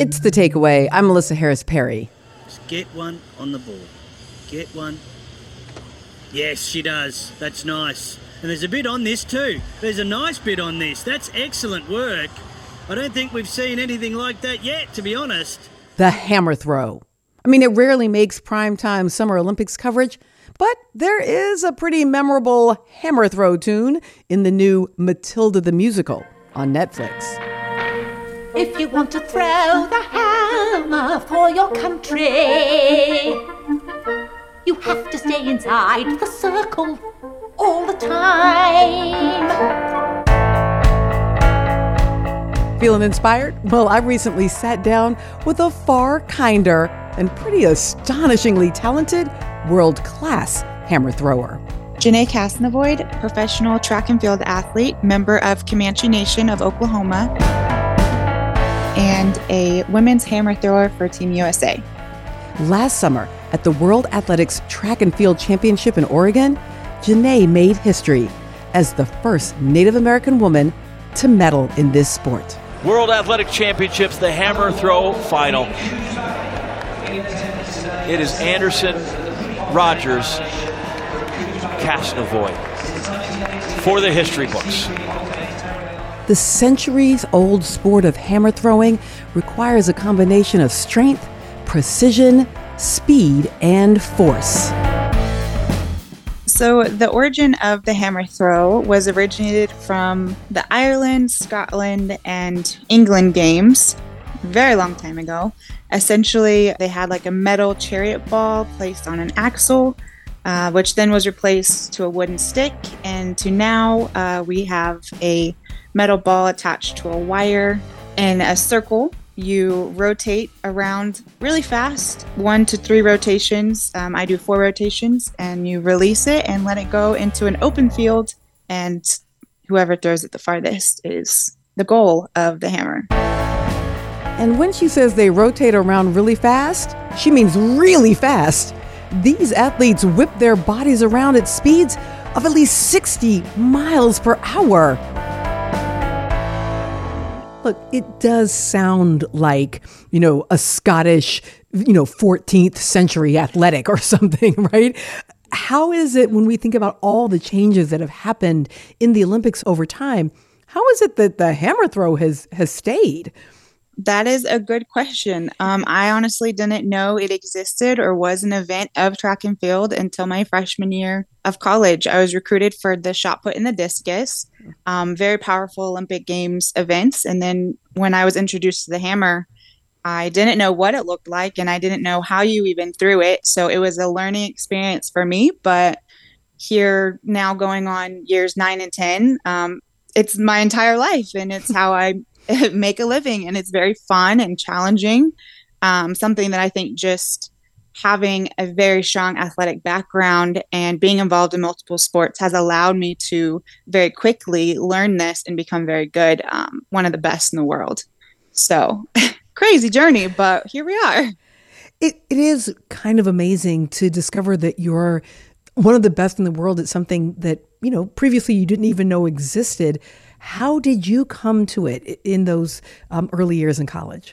It's The Takeaway. I'm Melissa Harris Perry. Just get one on the ball. Get one. Yes, she does. That's nice. And there's a bit on this too. There's a nice bit on this. That's excellent work. I don't think we've seen anything like that yet, to be honest. The hammer throw. I mean, it rarely makes primetime Summer Olympics coverage, but there is a pretty memorable hammer throw tune in the new Matilda the Musical on Netflix. If you want to throw the hammer for your country, you have to stay inside the circle all the time. Feeling inspired? Well, I recently sat down with a far kinder and pretty astonishingly talented world-class hammer thrower. Janae Casnavoid, professional track and field athlete, member of Comanche Nation of Oklahoma, and a women's hammer thrower for Team USA. Last summer, at the World Athletics Track and Field Championship in Oregon, Janae made history as the first Native American woman to medal in this sport. World Athletic Championships, the hammer throw final. It is Anderson Rogers Casnavoid for the history books. The centuries-old sport of hammer throwing requires a combination of strength, precision, speed, and force. So the origin of the hammer throw was originated from the Ireland, Scotland, and England games a very long time ago. Essentially, they had like a metal chariot ball placed on an axle, which then was replaced to a wooden stick. And to now, we have a metal ball attached to a wire in a circle. You rotate around really fast, 1 to 3 rotations. I do 4 rotations, and you release it and let it go into an open field, and whoever throws it the farthest is the goal of the hammer. And when she says they rotate around really fast, she means really fast. These athletes whip their bodies around at speeds of at least 60 miles per hour. Look, it does sound like, a Scottish, 14th century athletic or something, right? How is it when we think about all the changes that have happened in the Olympics over time? How is it that the hammer throw has stayed? That is a good question. I honestly didn't know it existed or was an event of track and field until my freshman year of college. I was recruited for the shot put and the discus, very powerful Olympic Games events. And then when I was introduced to the hammer, I didn't know what it looked like, and I didn't know how you even threw it. So it was a learning experience for me. But here now going on years 9 and 10, it's my entire life, and it's how I make a living, and it's very fun and challenging. Something that I think just having a very strong athletic background and being involved in multiple sports has allowed me to very quickly learn this and become very good, one of the best in the world. So crazy journey, but here we are. It is kind of amazing to discover that you're one of the best in the world at something that, previously you didn't even know existed. How did you come to it in those early years in college?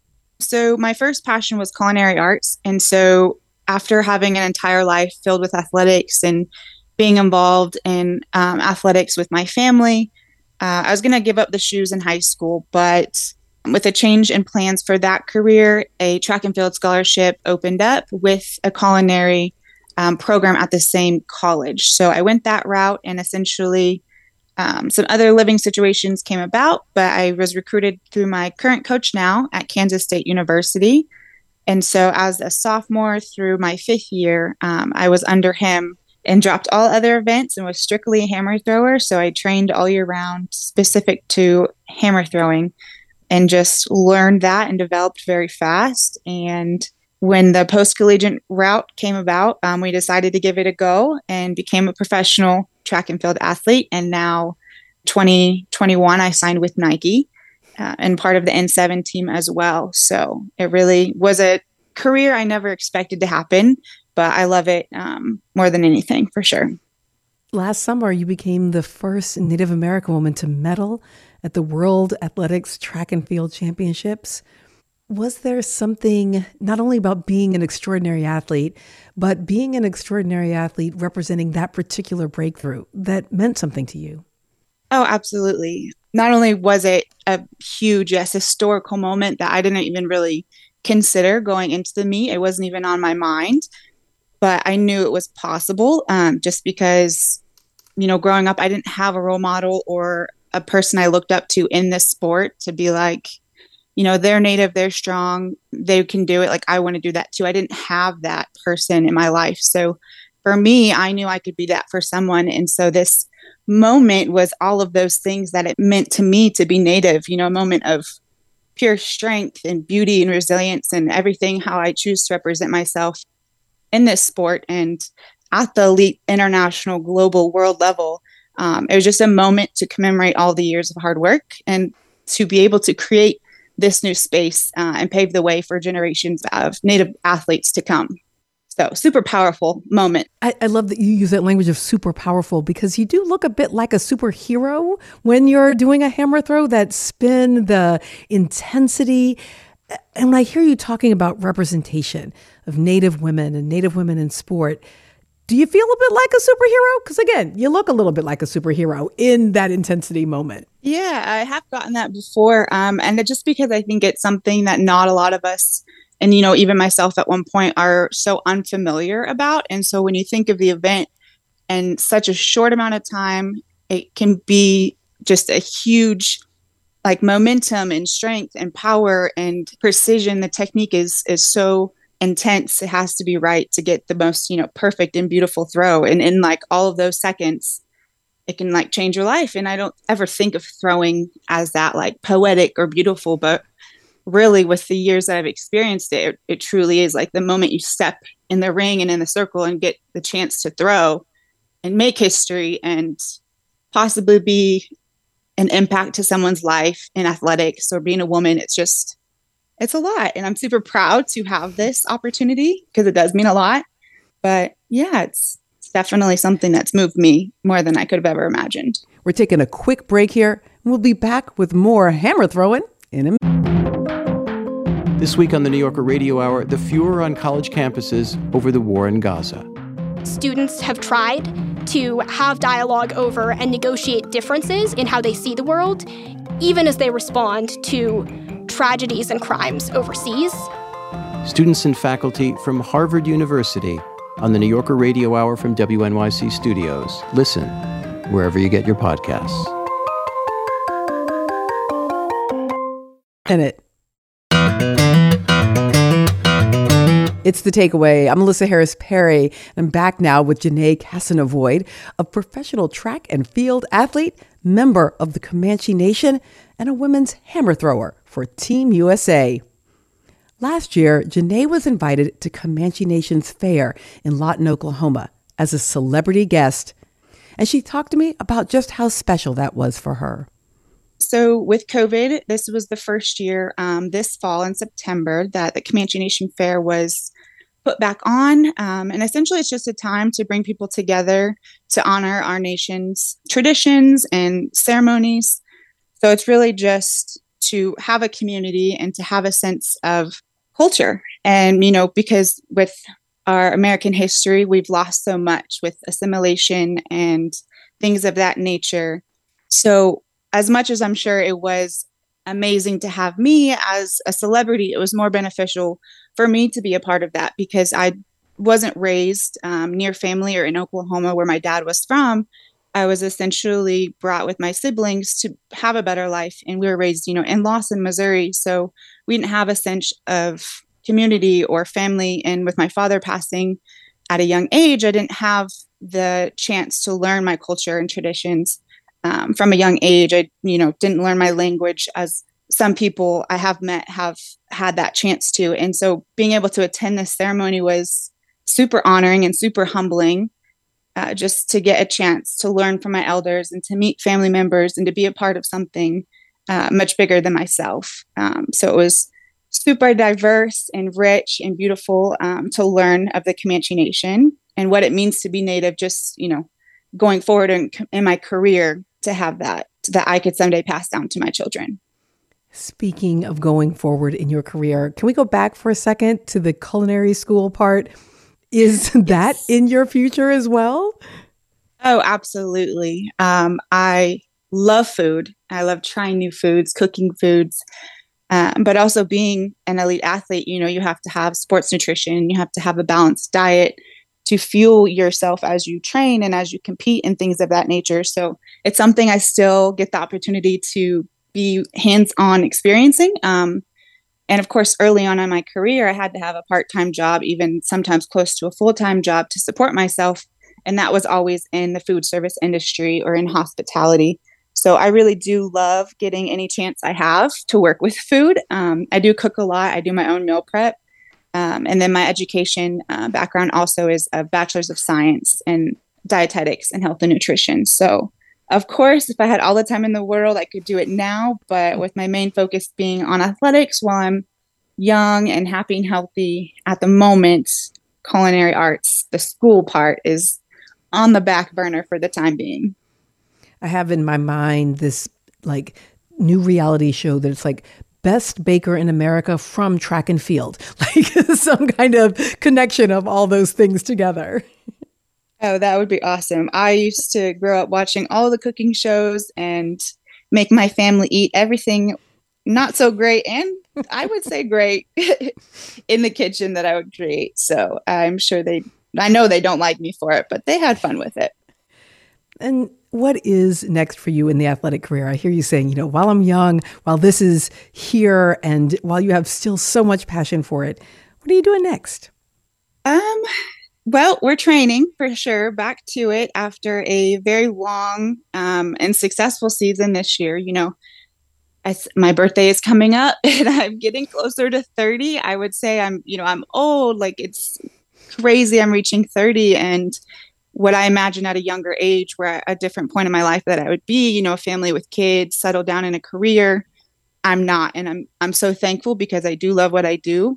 So my first passion was culinary arts. And so after having an entire life filled with athletics and being involved in athletics with my family, I was going to give up the shoes in high school. But with a change in plans for that career, a track and field scholarship opened up with a culinary program at the same college. So I went that route, and essentially some other living situations came about, but I was recruited through my current coach now at Kansas State University. And so as a sophomore through my 5th year, I was under him and dropped all other events and was strictly a hammer thrower. So I trained all year round specific to hammer throwing and just learned that and developed very fast. And when the post-collegiate route came about, we decided to give it a go and became a professional track and field athlete. And now 2021, I signed with Nike and part of the N7 team as well. So it really was a career I never expected to happen, but I love it more than anything, for sure. Last summer, you became the first Native American woman to medal at the World Athletics Track and Field Championships. Was there something not only about being an extraordinary athlete, but being an extraordinary athlete representing that particular breakthrough that meant something to you? Oh, absolutely. Not only was it a huge, yes, historical moment that I didn't even really consider going into the meet, it wasn't even on my mind, but I knew it was possible just because, growing up, I didn't have a role model or a person I looked up to in this sport to be like, they're Native, they're strong, they can do it. Like, I want to do that too. I didn't have that person in my life. So for me, I knew I could be that for someone. And so this moment was all of those things that it meant to me to be Native, a moment of pure strength and beauty and resilience and everything, how I choose to represent myself in this sport and at the elite international, global, world level. It was just a moment to commemorate all the years of hard work and to be able to create this new space and pave the way for generations of Native athletes to come. So super powerful moment. I love that you use that language of super powerful because you do look a bit like a superhero when you're doing a hammer throw, that spin, the intensity. And when I hear you talking about representation of Native women and Native women in sport, do you feel a bit like a superhero? Because again, you look a little bit like a superhero in that intensity moment. Yeah, I have gotten that before. And just because I think it's something that not a lot of us, and, even myself at one point, are so unfamiliar about. And so when you think of the event in such a short amount of time, it can be just a huge momentum and strength and power and precision. The technique is so intense. It has to be right to get the most, perfect and beautiful throw. And in all of those seconds, it can change your life. And I don't ever think of throwing as that poetic or beautiful, but really with the years that I've experienced it, it truly is the moment you step in the ring and in the circle and get the chance to throw and make history and possibly be an impact to someone's life in athletics or being a woman. It's a lot. And I'm super proud to have this opportunity because it does mean a lot. But yeah, it's definitely something that's moved me more than I could have ever imagined. We're taking a quick break here, and we'll be back with more hammer throwing in a minute. This week on the New Yorker Radio Hour, the furor on college campuses over the war in Gaza. Students have tried to have dialogue over and negotiate differences in how they see the world, even as they respond to tragedies and crimes overseas. Students and faculty from Harvard University on the New Yorker Radio Hour from WNYC Studios. Listen wherever you get your podcasts. And it's The Takeaway. I'm Melissa Harris Perry, and I'm back now with Janae Casanavoid, a professional track and field athlete, member of the Comanche Nation, and a women's hammer thrower for Team USA. Last year, Janae was invited to Comanche Nation's fair in Lawton, Oklahoma, as a celebrity guest, and she talked to me about just how special that was for her. So with COVID, this was the first year this fall in September that the Comanche Nation Fair was put back on. And essentially, it's just a time to bring people together to honor our nation's traditions and ceremonies. So it's really just to have a community and to have a sense of culture. And, because with our American history, we've lost so much with assimilation and things of that nature. So as much as I'm sure it was amazing to have me as a celebrity, it was more beneficial for me to be a part of that because I wasn't raised near family or in Oklahoma where my dad was from. I was essentially brought with my siblings to have a better life. And we were raised, in Lawson, Missouri. So we didn't have a sense of community or family. And with my father passing at a young age, I didn't have the chance to learn my culture and traditions. From a young age, I, didn't learn my language as some people I have met have had that chance to. And so being able to attend this ceremony was super honoring and super humbling, just to get a chance to learn from my elders and to meet family members and to be a part of something much bigger than myself. So it was super diverse and rich and beautiful to learn of the Comanche Nation and what it means to be Native, just, going forward in my career, to have that I could someday pass down to my children. Speaking of going forward in your career, can we go back for a second to the culinary school part? Is that in your future as well? Oh, absolutely. I love food. I love trying new foods, cooking foods, but also being an elite athlete, you have to have sports nutrition, you have to have a balanced diet to fuel yourself as you train and as you compete and things of that nature. So it's something I still get the opportunity to be hands-on experiencing. And of course, early on in my career, I had to have a part-time job, even sometimes close to a full-time job to support myself. And that was always in the food service industry or in hospitality. So I really do love getting any chance I have to work with food. I do cook a lot. I do my own meal prep. And then my education background also is a bachelor's of science in dietetics and health and nutrition. So of course, if I had all the time in the world, I could do it now. But with my main focus being on athletics while I'm young and happy and healthy at the moment, culinary arts, the school part, is on the back burner for the time being. I have in my mind this new reality show that it's best baker in America from track and field, some kind of connection of all those things together. Oh, that would be awesome. I used to grow up watching all the cooking shows and make my family eat everything not so great, and I would say great, in the kitchen that I would create. So I'm sure I know they don't like me for it, but they had fun with it. And what is next for you in the athletic career? I hear you saying, while I'm young, while this is here, and while you have still so much passion for it, what are you doing next? Well, we're training for sure, back to it after a very long and successful season this year. My birthday is coming up and I'm getting closer to 30. I would say I'm old, it's crazy. I'm reaching 30, and what I imagine at a younger age, where at a different point in my life that I would be, a family with kids, settle down in a career. I'm not, and I'm so thankful because I do love what I do.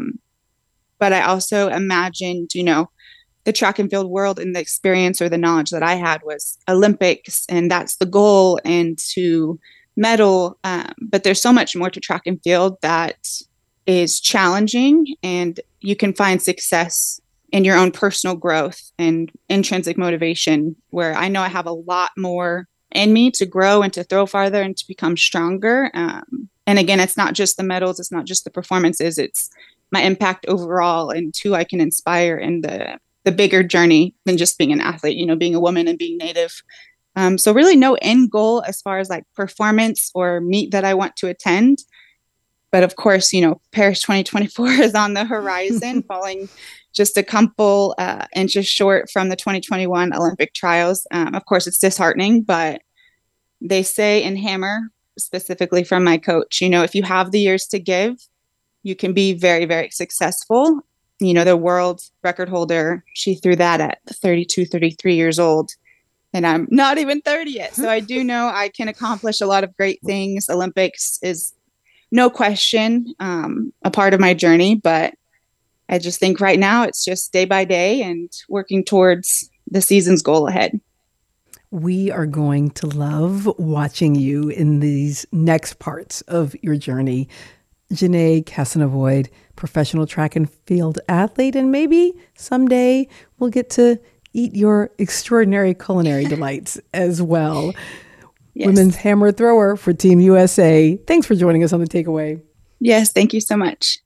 But I also imagined, the track and field world and the experience or the knowledge that I had was Olympics, and that's the goal, and to medal. But there's so much more to track and field that is challenging, and you can find success in your own personal growth and intrinsic motivation, where I know I have a lot more in me to grow and to throw farther and to become stronger. And again, it's not just the medals, it's not just the performances, it's my impact overall and who I can inspire in the bigger journey than just being an athlete, being a woman and being Native. So really no end goal as far as performance or meet that I want to attend. But of course, Paris 2024 is on the horizon, falling just a couple inches short from the 2021 Olympic trials. Of course, it's disheartening, but they say in Hammer, specifically from my coach, if you have the years to give, you can be very, very successful. The world record holder, she threw that at 32, 33 years old, and I'm not even 30 yet. So I do know I can accomplish a lot of great things. Olympics is no question a part of my journey, but I just think right now it's just day by day and working towards the season's goal ahead. We are going to love watching you in these next parts of your journey. Janae Castonavoid, professional track and field athlete, and maybe someday we'll get to eat your extraordinary culinary delights as well. Yes. Women's hammer thrower for Team USA. Thanks for joining us on The Takeaway. Yes, thank you so much.